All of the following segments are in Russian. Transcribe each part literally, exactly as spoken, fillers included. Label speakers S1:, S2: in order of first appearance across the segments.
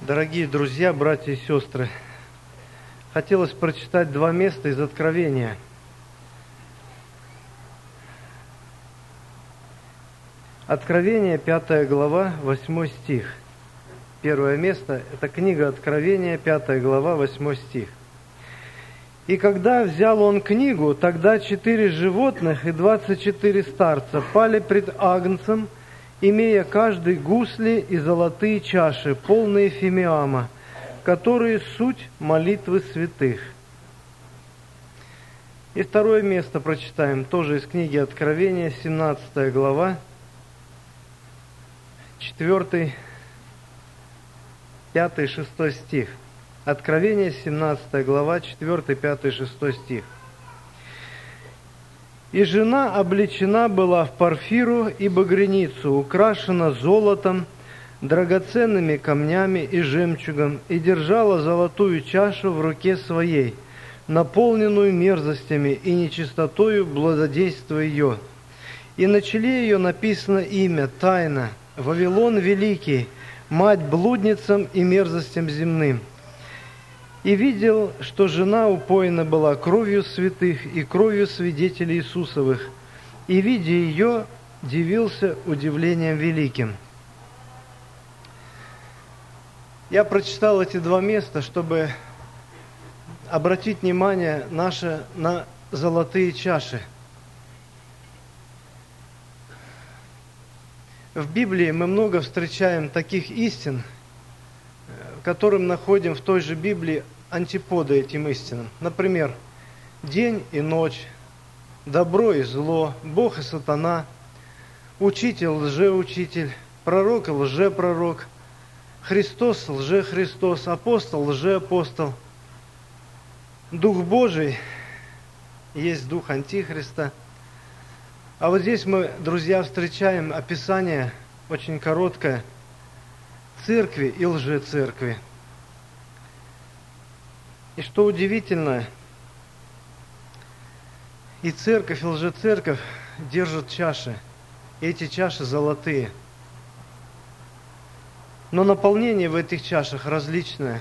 S1: Дорогие друзья, братья и сестры, хотелось прочитать два места из Откровения. Откровение, пятая глава, восьмой стих. Первое место – это книга Откровения, пятая глава, восьмой стих. «И когда взял он книгу, тогда четыре животных и двадцать четыре старца пали пред Агнцем, имея каждый гусли и золотые чаши, полные фимиама, которые суть молитвы святых». И второе место прочитаем, тоже из книги Откровения, семнадцатая глава, четвёртый, пятый, шестой стих. Откровение, семнадцатая глава, четвёртый, пятый, шестой стих. «И жена облечена была в парфиру и багряницу, украшена золотом, драгоценными камнями и жемчугом, и держала золотую чашу в руке своей, наполненную мерзостями и нечистотою блудодейства ее. И на челе ее написано имя, тайна, Вавилон Великий, мать блудницам и мерзостям земным. И видел, что жена упоена была кровью святых и кровью свидетелей Иисусовых, и, видя ее, дивился удивлением великим». Я прочитал эти два места, чтобы обратить внимание наше на золотые чаши. В Библии мы много встречаем таких истин, которым находим в той же Библии антиподы этим истинам. Например, день и ночь, добро и зло, Бог и сатана, учитель, лжеучитель, пророк и лжепророк, Христос, лжехристос, апостол, лжеапостол. Дух Божий есть дух Антихриста. А вот здесь мы, друзья, встречаем описание очень короткое церкви и лжецеркви. И что удивительно, и церковь, и лжецерковь держат чаши, и эти чаши золотые. Но наполнение в этих чашах различное.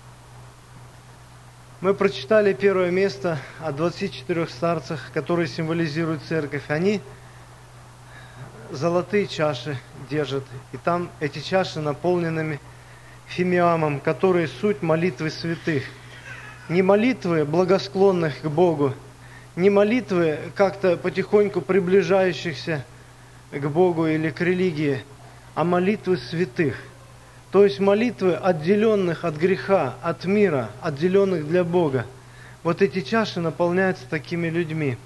S1: Мы прочитали первое место о двадцати четырёх старцах, которые символизируют церковь. Они золотые чаши держат, и там эти чаши наполненными фимиамом, которые суть молитвы святых. Не молитвы благосклонных к Богу, не молитвы как-то потихоньку приближающихся к Богу или к религии, а молитвы святых. То есть молитвы отделенных от греха, от мира, отделенных для Бога. Вот эти чаши наполняются такими людьми.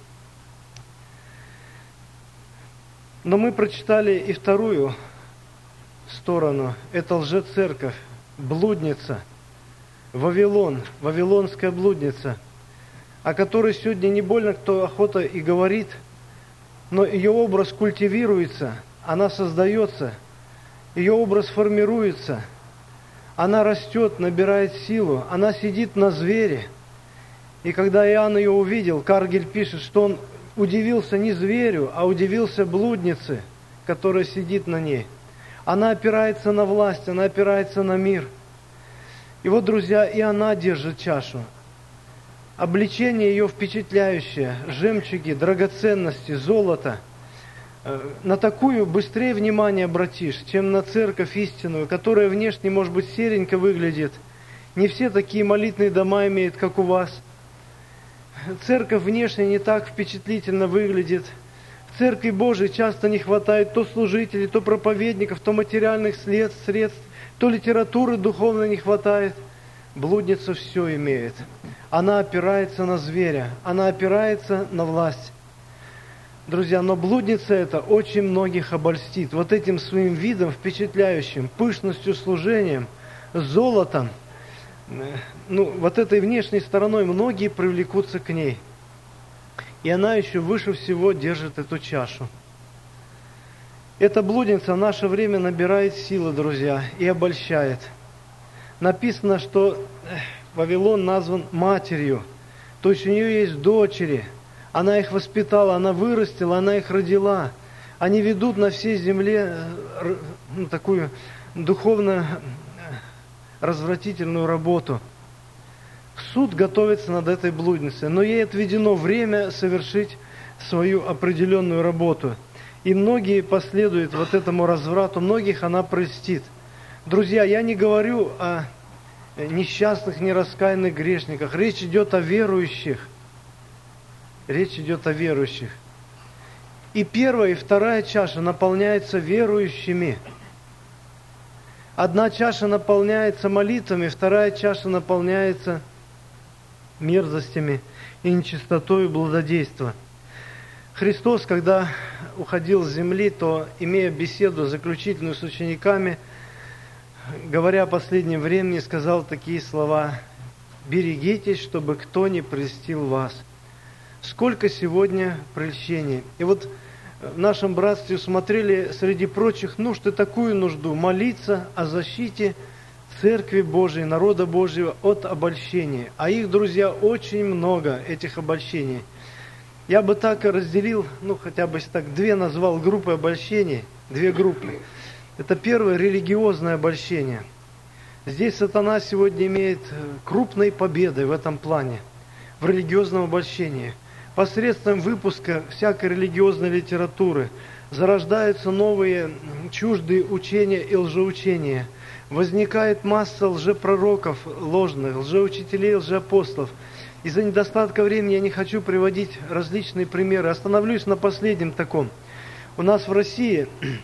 S1: Но мы прочитали и вторую сторону. Это лжецерковь, блудница, Вавилон, вавилонская блудница, о которой сегодня не больно кто охота и говорит, но ее образ культивируется, она создается, ее образ формируется, она растет, набирает силу, она сидит на звере. И когда Иоанн ее увидел, Каргель пишет, что он удивился не зверю, а удивился блуднице, которая сидит на ней. Она опирается на власть, она опирается на мир. И вот, друзья, и она держит чашу. Обличение ее впечатляющее, жемчуги, драгоценности, золото. На такую быстрее внимание обратишь, чем на церковь истинную, которая внешне, может быть, серенько выглядит. Не все такие молитвенные дома имеют, как у вас. Церковь внешне не так впечатлительно выглядит. В Церкви Божией часто не хватает то служителей, то проповедников, то материальных средств, средств, то литературы духовной не хватает. Блудница все имеет. Она опирается на зверя, она опирается на власть. Друзья, но блудница эта очень многих обольстит. Вот этим своим видом впечатляющим, пышностью служением, золотом, ну, вот этой внешней стороной многие привлекутся к ней. И она еще выше всего держит эту чашу. Эта блудница в наше время набирает силы, друзья, и обольщает. Написано, что Вавилон назван матерью, то есть у нее есть дочери. Она их воспитала, она вырастила, она их родила. Они ведут на всей земле ну, такую духовно развратительную работу. Суд готовится над этой блудницей, но ей отведено время совершить свою определенную работу. И многие последуют вот этому разврату, многих она простит. Друзья, я не говорю о несчастных, нераскаянных грешниках. Речь идет о верующих. Речь идет о верующих. И первая, и вторая чаша наполняются верующими. Одна чаша наполняется молитвами, вторая чаша наполняется мерзостями и нечистотой и блудодейства. Христос, когда уходил с земли, то, имея беседу заключительную с учениками, говоря о последнем времени, сказал такие слова: «Берегитесь, чтобы кто не прельстил вас». Сколько сегодня прельщений. И вот в нашем братстве усмотрели среди прочих нужд и такую нужду – молиться о защите Церкви Божией, народа Божьего от обольщения. А их, друзья, очень много, этих обольщений. Я бы так и разделил, ну хотя бы так, две назвал группы обольщений, две группы. Это первое – религиозное обольщение. Здесь сатана сегодня имеет крупной победой в этом плане, в религиозном обольщении. Посредством выпуска всякой религиозной литературы зарождаются новые чуждые учения и лжеучения. Возникает масса лжепророков ложных, лжеучителей, лжеапостолов. Из-за недостатка времени я не хочу приводить различные примеры. Остановлюсь на последнем таком. У нас в России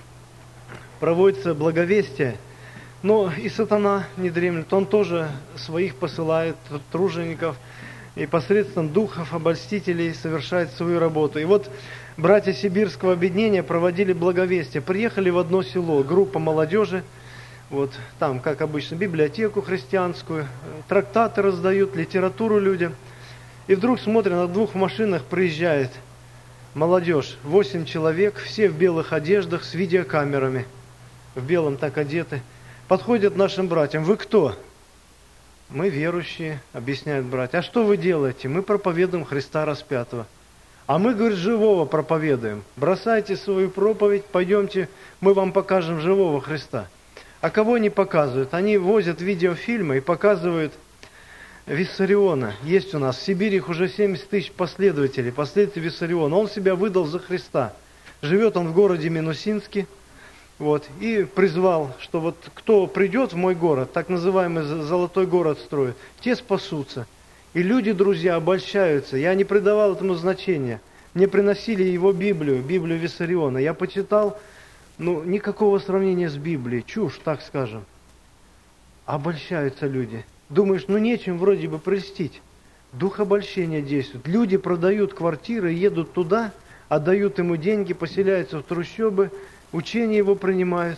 S1: проводится благовестие, но и сатана не дремлет. Он тоже своих посылает тружеников, и посредством духов, обольстителей совершает свою работу. И вот братья Сибирского объединения проводили благовестие. Приехали в одно село, группа молодежи, вот там, как обычно, библиотеку христианскую, трактаты раздают, литературу людям. И вдруг смотрят, на двух машинах приезжает молодежь, восемь человек, все в белых одеждах с видеокамерами, в белом так одеты. Подходят нашим братьям: «Вы кто?» «Мы верующие», объясняют братья. «А что вы делаете?» «Мы проповедуем Христа распятого». «А мы, говорит, живого проповедуем. Бросайте свою проповедь, пойдемте, мы вам покажем живого Христа». А кого они показывают? Они возят видеофильмы и показывают Виссариона. Есть у нас в Сибири их уже семьдесят тысяч последователей, последователей Виссариона. Он себя выдал за Христа. Живет он в городе Минусинске. Вот, и призвал, что вот кто придет в мой город, так называемый золотой город строит, те спасутся. И люди, друзья, обольщаются. Я не придавал этому значения. Мне приносили его Библию, Библию Виссариона. Я почитал, ну, никакого сравнения с Библией, чушь, так скажем. Обольщаются люди. Думаешь, ну нечем вроде бы прельстить. Дух обольщения действует. Люди продают квартиры, едут туда, отдают ему деньги, поселяются в трущобы, учения его принимают.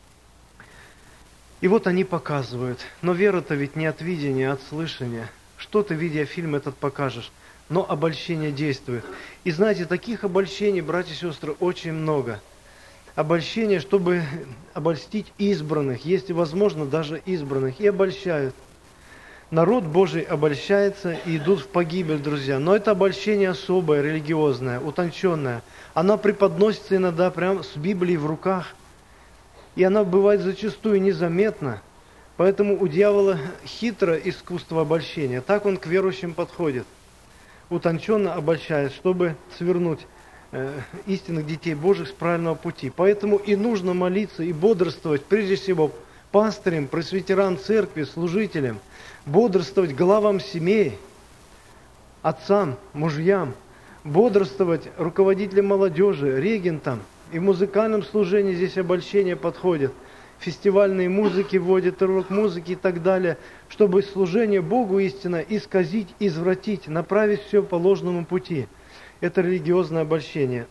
S1: И вот они показывают. Но вера-то ведь не от видения, а от слышания. Что ты, видя фильм этот, покажешь? Но обольщение действует. И знаете, таких обольщений, братья и сестры, очень много. Обольщение, чтобы обольстить избранных, если возможно, даже избранных. И обольщают. Народ Божий обольщается и идут в погибель, друзья. Но это обольщение особое, религиозное, утонченное. Оно преподносится иногда прямо с Библией в руках. И оно бывает зачастую незаметно. Поэтому у дьявола хитро искусство обольщения. Так он к верующим подходит. Утонченно обольщает, чтобы свернуть э, истинных детей Божьих с правильного пути. Поэтому и нужно молиться и бодрствовать, прежде всего, пастырям, пресвитерам церкви, служителям, бодрствовать главам семей, отцам, мужьям, бодрствовать руководителям молодежи, регентам. И в музыкальном служении здесь обольщение подходит. Фестивальные музыки вводят, урок музыки и так далее, чтобы служение Богу истинно исказить, извратить, направить все по ложному пути. Это религиозное обольщение.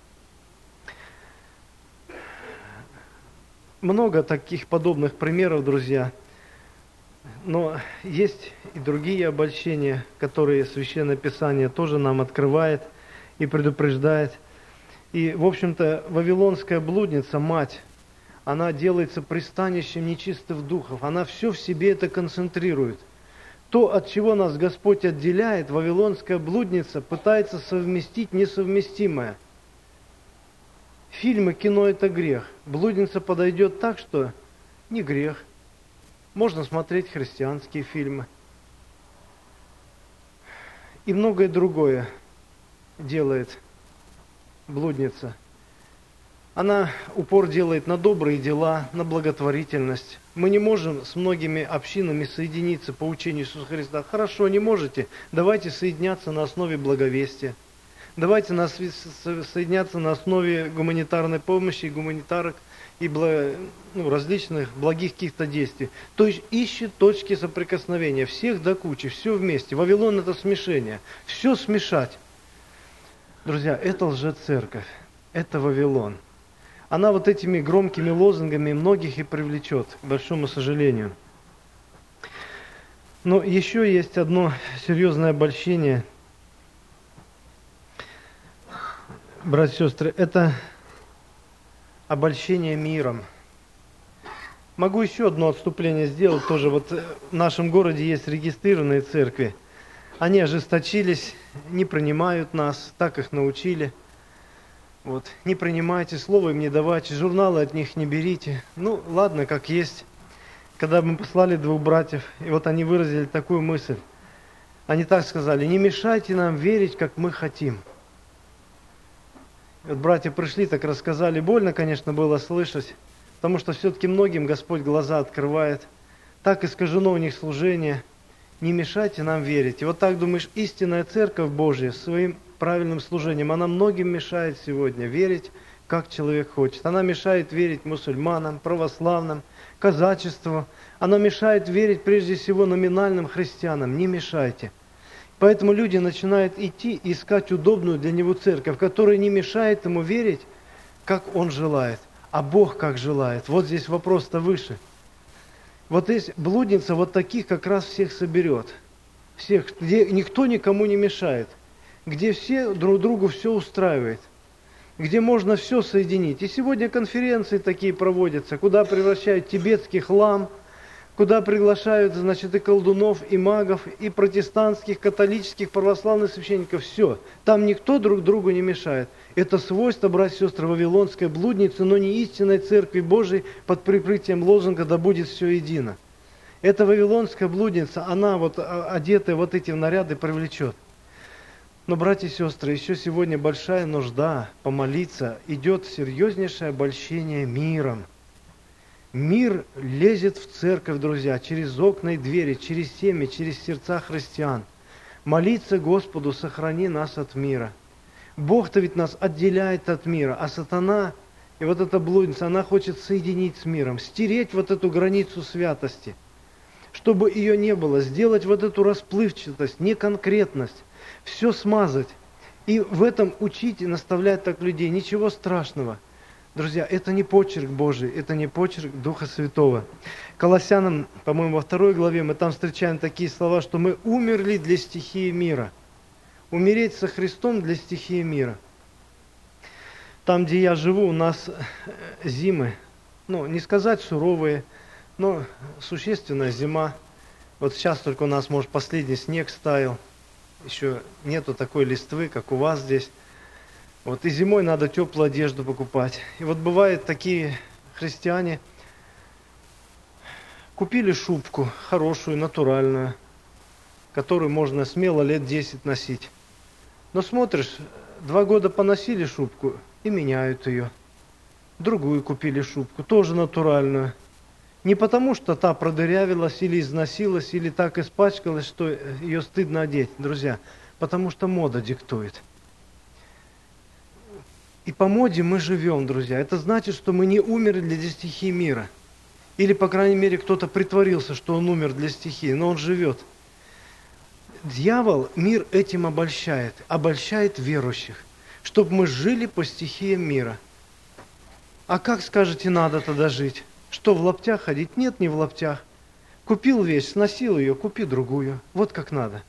S1: Много таких подобных примеров, друзья. Но есть и другие обольщения, которые Священное Писание тоже нам открывает и предупреждает. И, в общем-то, вавилонская блудница, мать, она делается пристанищем нечистых духов. Она все в себе это концентрирует. То, от чего нас Господь отделяет, вавилонская блудница пытается совместить несовместимое. Фильмы, кино – это грех. Блудница подойдет так, что не грех. можно смотреть христианские фильмы. И многое другое делает блудница. Она упор делает на добрые дела, на благотворительность. Мы не можем с многими общинами соединиться по учению Иисуса Христа. Хорошо, не можете? Давайте соединяться на основе благовестия. Давайте нас соединяться на основе гуманитарной помощи, гуманитарок и бла, ну, различных благих каких-то действий. То есть ищет точки соприкосновения, всех до кучи, все вместе. Вавилон – это смешение. Все смешать. Друзья, это лжецерковь, это Вавилон. Она вот этими громкими лозунгами многих и привлечет, к большому сожалению. Но еще есть одно серьезное обольщение, братья и сестры, это обольщение миром. Могу еще одно отступление сделать, тоже вот в нашем городе есть регистрированные церкви. Они ожесточились, не принимают нас, так их научили. Вот. Не принимайте, слово им не давайте, журналы от них не берите. Ну, ладно, как есть. Когда мы послали двух братьев, и вот они выразили такую мысль. Они так сказали: не мешайте нам верить, как мы хотим. И вот братья пришли, так рассказали. Больно, конечно, было слышать, потому что все-таки многим Господь глаза открывает. Так искажено у них служение. Не мешайте нам верить. И вот так думаешь, истинная Церковь Божья своим правильным служением, она многим мешает сегодня верить, как человек хочет. Она мешает верить мусульманам, православным, казачеству. Она мешает верить прежде всего номинальным христианам. Не мешайте. Поэтому люди начинают идти и искать удобную для него церковь, которая не мешает ему верить, как он желает, а Бог как желает. Вот здесь вопрос-то выше. Вот здесь блудница вот таких как раз всех соберет. Всех, где никто никому не мешает. Где все друг другу все устраивает. Где можно все соединить. И сегодня конференции такие проводятся, куда превращают тибетский хлам, куда приглашают, значит, и колдунов, и магов, и протестантских, католических, православных священников. Все. Там никто друг другу не мешает. Это свойство, братья и сестры, вавилонской блудницы, но не истинной Церкви Божией под прикрытием лозунга «Да будет все едино». Эта вавилонская блудница, она вот одетая вот эти наряды привлечет. Но, братья и сестры, еще сегодня большая нужда помолиться. Идет серьезнейшее обольщение миром. Мир лезет в церковь, друзья, через окна и двери, через семьи, через сердца христиан. Молиться Господу: сохрани нас от мира. Бог-то ведь нас отделяет от мира, а сатана и вот эта блудница, она хочет соединить с миром, стереть вот эту границу святости, чтобы ее не было, сделать вот эту расплывчатость, неконкретность, все смазать. И в этом учить и наставлять так людей. Ничего страшного. Друзья, это не почерк Божий, это не почерк Духа Святого. Колоссянам, по-моему, во второй главе мы там встречаем такие слова, что мы умерли для стихии мира. Умереть со Христом для стихии мира. Там, где я живу, у нас зимы, ну, не сказать суровые, но существенная зима. Вот сейчас только у нас, может, последний снег стаял. Еще нету такой листвы, как у вас здесь. Вот и зимой надо теплую одежду покупать. И вот бывают такие христиане, купили шубку хорошую, натуральную, которую можно смело лет десять носить. Но смотришь, два года поносили шубку и меняют ее. Другую купили шубку, тоже натуральную. Не потому, что та продырявилась или износилась, или так испачкалась, что ее стыдно одеть, друзья. Потому что мода диктует. И по моде мы живем, друзья. Это значит, что мы не умерли для стихии мира. Или, по крайней мере, кто-то притворился, что он умер для стихии, но он живет. Дьявол мир этим обольщает, обольщает верующих, чтобы мы жили по стихиям мира. А как, скажете, надо тогда жить? Что, в лаптях ходить? Нет, не в лаптях. Купил вещь, сносил ее, купи другую. Вот как надо.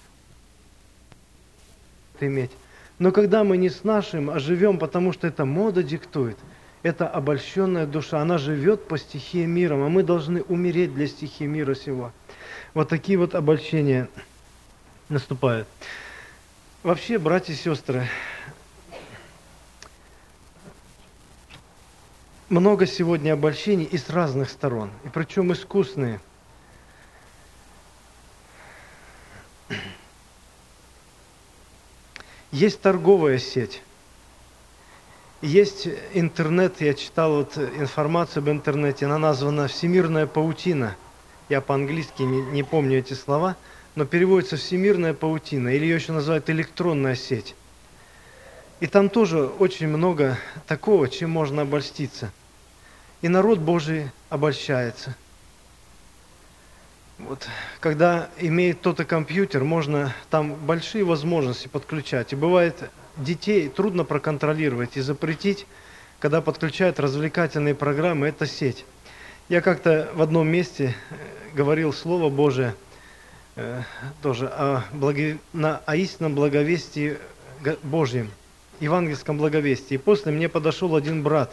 S1: Иметь. Но когда мы не снашиваем, а живем, потому что это мода диктует, это обольщенная душа, она живет по стихии мира, а мы должны умереть для стихии мира сего. Вот такие вот обольщения наступают. Вообще, братья и сестры, много сегодня обольщений и с разных сторон, и причем искусные. Есть торговая сеть. Есть интернет, я читал вот информацию об интернете, она названа «Всемирная паутина». Я по-английски не, не помню эти слова, но переводится «всемирная паутина», или ее еще называют «электронная сеть». И там тоже очень много такого, чем можно обольститься. И народ Божий обольщается. Вот, когда имеет кто-то компьютер, можно там большие возможности подключать. И бывает, детей трудно проконтролировать и запретить, когда подключают развлекательные программы, это сеть. Я как-то в одном месте говорил Слово Божие э, тоже о, благо... на, о истинном благовестии Божьем, евангельском благовестии. И после мне подошел один брат,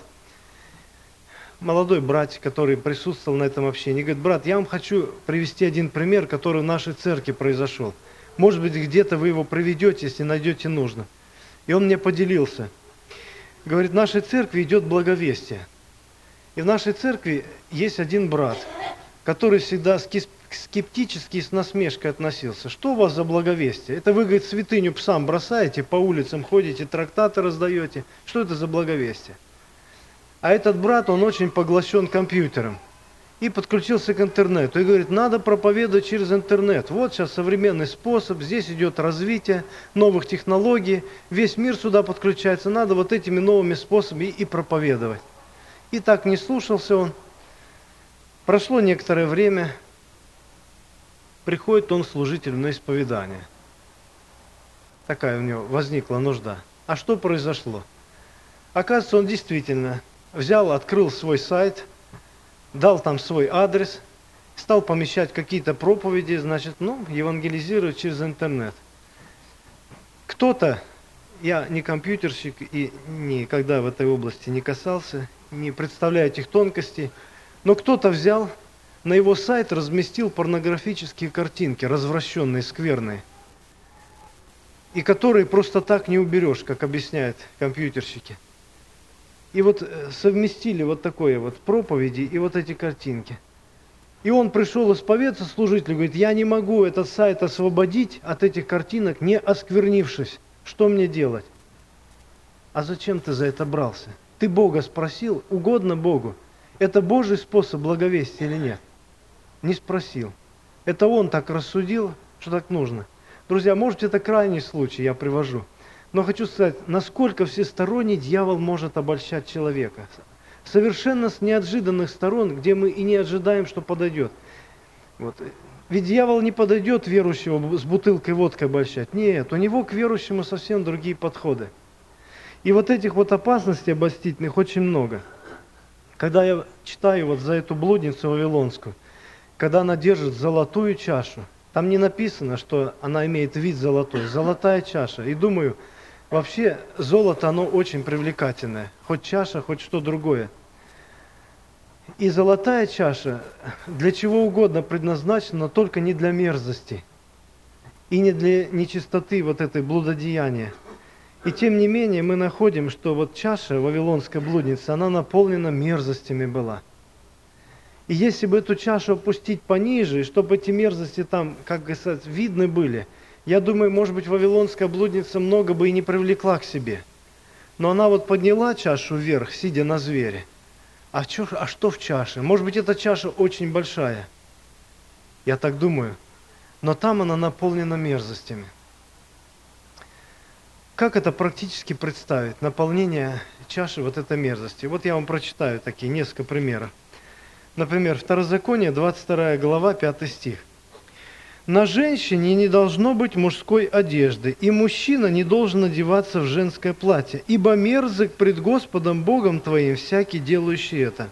S1: молодой братик, который присутствовал на этом общении, говорит: брат, я вам хочу привести один пример, который в нашей церкви произошел. Может быть, где-то вы его приведете, если найдете нужно. И он мне поделился. Говорит, в нашей церкви идет благовестие. И в нашей церкви есть один брат, который всегда скептически и с насмешкой относился. Что у вас за благовестие? Это вы, говорит, святыню псам бросаете, по улицам ходите, трактаты раздаете. Что это за благовестие? А этот брат, он очень поглощен компьютером и подключился к интернету. И говорит, надо проповедовать через интернет. Вот сейчас современный способ, здесь идет развитие новых технологий, весь мир сюда подключается, надо вот этими новыми способами и проповедовать. И так не слушался он. Прошло некоторое время, приходит он служитель на исповедание. Такая у него возникла нужда. А что произошло? Оказывается, он действительно взял, открыл свой сайт, дал там свой адрес, стал помещать какие-то проповеди, значит, ну, евангелизировать через интернет. Кто-то, я не компьютерщик и никогда в этой области не касался, не представляю этих тонкостей, но кто-то взял, на его сайт разместил порнографические картинки, развращенные, скверные, и которые просто так не уберешь, как объясняют компьютерщики. И вот совместили вот такое вот проповеди и вот эти картинки. И он пришел исповедаться служителю, говорит, я не могу этот сайт освободить от этих картинок, не осквернившись. Что мне делать? А зачем ты за это брался? Ты Бога спросил, угодно Богу. Это Божий способ благовестия или нет? Не спросил. Это он так рассудил, что так нужно. Друзья, может, это крайний случай, я привожу. Но хочу сказать, насколько всесторонний дьявол может обольщать человека. Совершенно с неожиданных сторон, где мы и не ожидаем, что подойдет. Вот. Ведь дьявол не подойдет верующего с бутылкой водки обольщать. Нет, у него к верующему совсем другие подходы. И вот этих вот опасностей обольстительных очень много. Когда я читаю вот за эту блудницу вавилонскую, когда она держит золотую чашу, там не написано, что она имеет вид золотой, золотая чаша. И думаю, вообще золото, оно очень привлекательное, хоть чаша, хоть что другое. И золотая чаша для чего угодно предназначена, но только не для мерзости и не для нечистоты вот этой блудодеяния. И тем не менее мы находим, что вот чаша вавилонской блудницы, она наполнена мерзостями была. И если бы эту чашу опустить пониже, и чтобы эти мерзости там, как говорится, видны были, я думаю, может быть, вавилонская блудница много бы и не привлекла к себе. Но она вот подняла чашу вверх, сидя на звере. А, чё, а что в чаше? Может быть, эта чаша очень большая. Я так думаю. Но там она наполнена мерзостями. Как это практически представить? Наполнение чаши вот этой мерзости. Вот я вам прочитаю такие несколько примеров. Например, Второзаконие, двадцать вторая глава, пятый стих. «На женщине не должно быть мужской одежды, и мужчина не должен одеваться в женское платье, ибо мерзок пред Господом Богом твоим всякий, делающий это».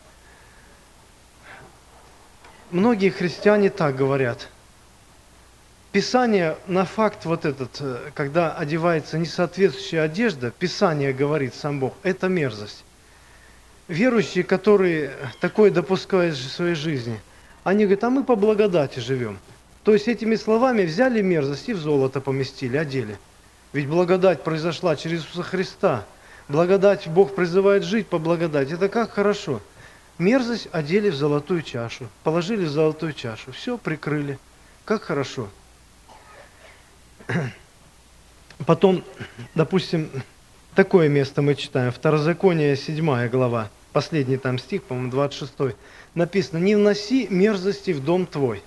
S1: Многие христиане так говорят. Писание на факт вот этот, когда одевается несоответствующая одежда, Писание говорит, сам Бог, это мерзость. Верующие, которые такое допускают в своей жизни, они говорят, а мы по благодати живем. То есть этими словами взяли мерзость и в золото поместили, одели. Ведь благодать произошла через Иисуса Христа. Благодать, Бог призывает жить по благодати. Это как хорошо. Мерзость одели в золотую чашу, положили в золотую чашу, все прикрыли. Как хорошо. Потом, допустим, такое место мы читаем. Второзаконие, седьмая глава, последний там стих, по-моему, двадцать шестой. Написано: «Не вноси мерзости в дом твой».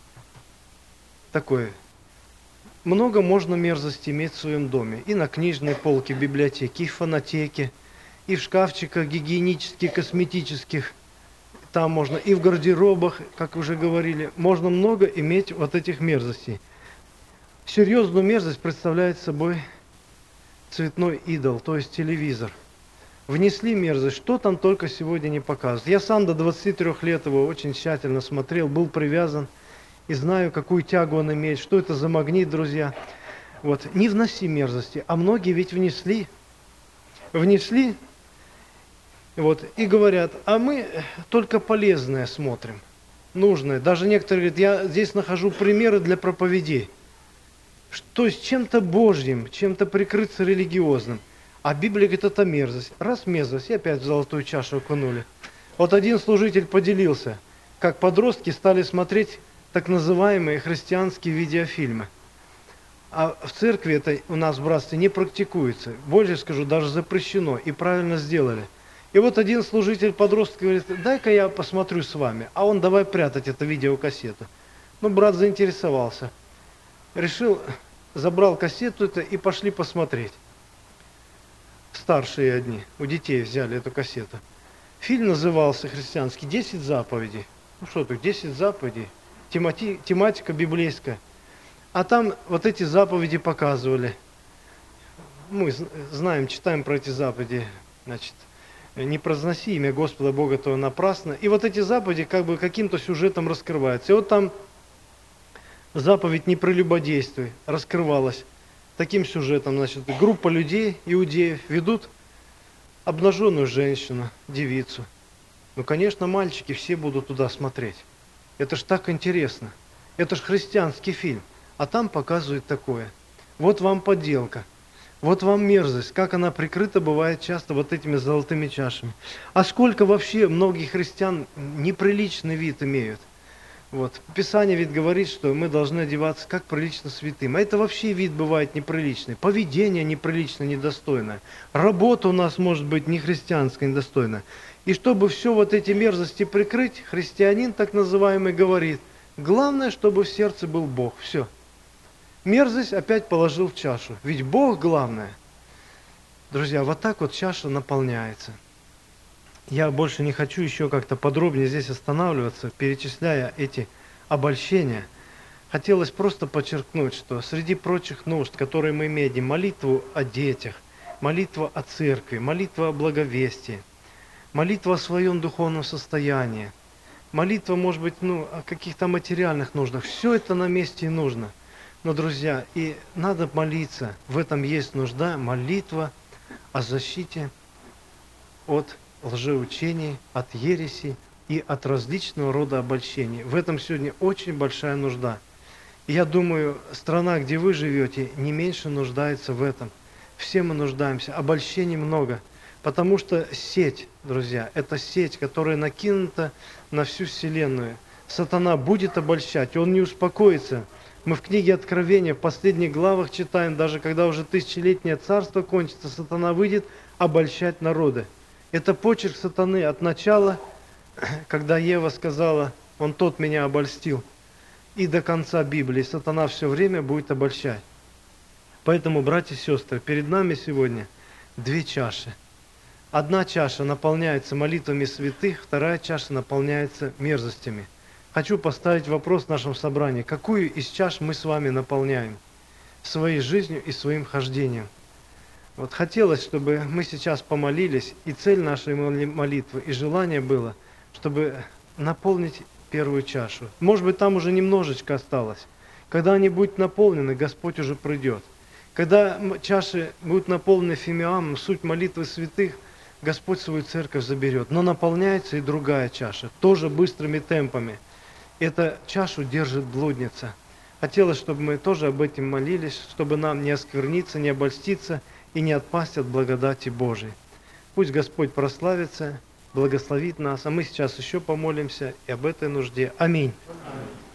S1: Такое. Много можно мерзости иметь в своем доме. И на книжной полке в библиотеке, и в фонотеке, и в шкафчиках гигиенических, косметических. Там можно, и в гардеробах, как уже говорили, можно много иметь вот этих мерзостей. Серьезную мерзость представляет собой цветной идол, то есть телевизор. Внесли мерзость, что там только сегодня не показывают. Я сам до двадцати трёх лет его очень тщательно смотрел, был привязан и знаю, какую тягу он имеет, что это за магнит, друзья. Вот, не вноси мерзости, а многие ведь внесли. Внесли, вот, и говорят: а мы только полезное смотрим, нужное. Даже некоторые говорят: я здесь нахожу примеры для проповедей. То есть чем-то Божьим, чем-то прикрыться религиозным. А Библия говорит, это мерзость. Раз мерзость, и опять в золотую чашу окунули. Вот один служитель поделился, как подростки стали смотреть так называемые христианские видеофильмы. А в церкви это у нас в братстве не практикуется. Больше скажу, даже запрещено. И правильно сделали. И вот один служитель подросток говорит: дай-ка я посмотрю с вами. А он: давай прятать эту видеокассету. Ну, брат заинтересовался. Решил, забрал кассету это и пошли посмотреть. Старшие одни, у детей взяли эту кассету. Фильм назывался христианский «Десять заповедей». Ну что тут, десять заповедей. Темати, тематика библейская. А там вот эти заповеди показывали. Мы знаем, читаем про эти заповеди. Значит, не произноси имя Господа Бога твоего напрасно. И вот эти заповеди как бы каким-то сюжетом раскрываются. И вот там заповедь «Не прелюбодействуй» раскрывалась таким сюжетом. Значит, группа людей, иудеев, ведут обнаженную женщину, девицу. Ну, конечно, мальчики все будут туда смотреть. Это ж так интересно. Это ж христианский фильм. А там показывают такое. Вот вам подделка. Вот вам мерзость. Как она прикрыта бывает часто вот этими золотыми чашами. А сколько вообще многих христиан неприличный вид имеют. Вот. Писание ведь говорит, что мы должны одеваться как прилично святым. А это вообще вид бывает неприличный. Поведение неприличное, недостойное. Работа у нас может быть не христианская, недостойная. И чтобы все вот эти мерзости прикрыть, христианин так называемый говорит: главное, чтобы в сердце был Бог. Все. Мерзость опять положил в чашу. Ведь Бог главное. Друзья, вот так вот чаша наполняется. Я больше не хочу еще как-то подробнее здесь останавливаться, перечисляя эти обольщения. Хотелось просто подчеркнуть, что среди прочих нужд, которые мы имеем, молитву о детях, молитва о церкви, молитва о благовестии, молитва о своем духовном состоянии, молитва, может быть, ну, о каких-то материальных нуждах. Все это на месте и нужно. Но, друзья, и надо молиться, в этом есть нужда, молитва о защите от лжеучений, от ереси и от различного рода обольщений. В этом сегодня очень большая нужда. И я думаю, страна, где вы живете, не меньше нуждается в этом. Все мы нуждаемся. Обольщений много. Потому что сеть, друзья, это сеть, которая накинута на всю вселенную. Сатана будет обольщать, он не успокоится. Мы в книге Откровения в последних главах читаем, даже когда уже тысячелетнее царство кончится, сатана выйдет обольщать народы. Это почерк сатаны от начала, когда Ева сказала: «Он тот меня обольстил», и до конца Библии сатана все время будет обольщать. Поэтому, братья и сестры, перед нами сегодня две чаши. Одна чаша наполняется молитвами святых, вторая чаша наполняется мерзостями. Хочу поставить вопрос в нашем собрании: какую из чаш мы с вами наполняем своей жизнью и своим хождением? Вот хотелось, чтобы мы сейчас помолились, и цель нашей молитвы, и желание было, чтобы наполнить первую чашу. Может быть, там уже немножечко осталось. Когда они будут наполнены, Господь уже придет. Когда чаши будут наполнены фимиамом, суть молитвы святых, Господь свою церковь заберет. Но наполняется и другая чаша, тоже быстрыми темпами. Эту чашу держит блудница. Хотелось, чтобы мы тоже об этом молились, чтобы нам не оскверниться, не обольститься и не отпасть от благодати Божией. Пусть Господь прославится, благословит нас, а мы сейчас еще помолимся и об этой нужде. Аминь.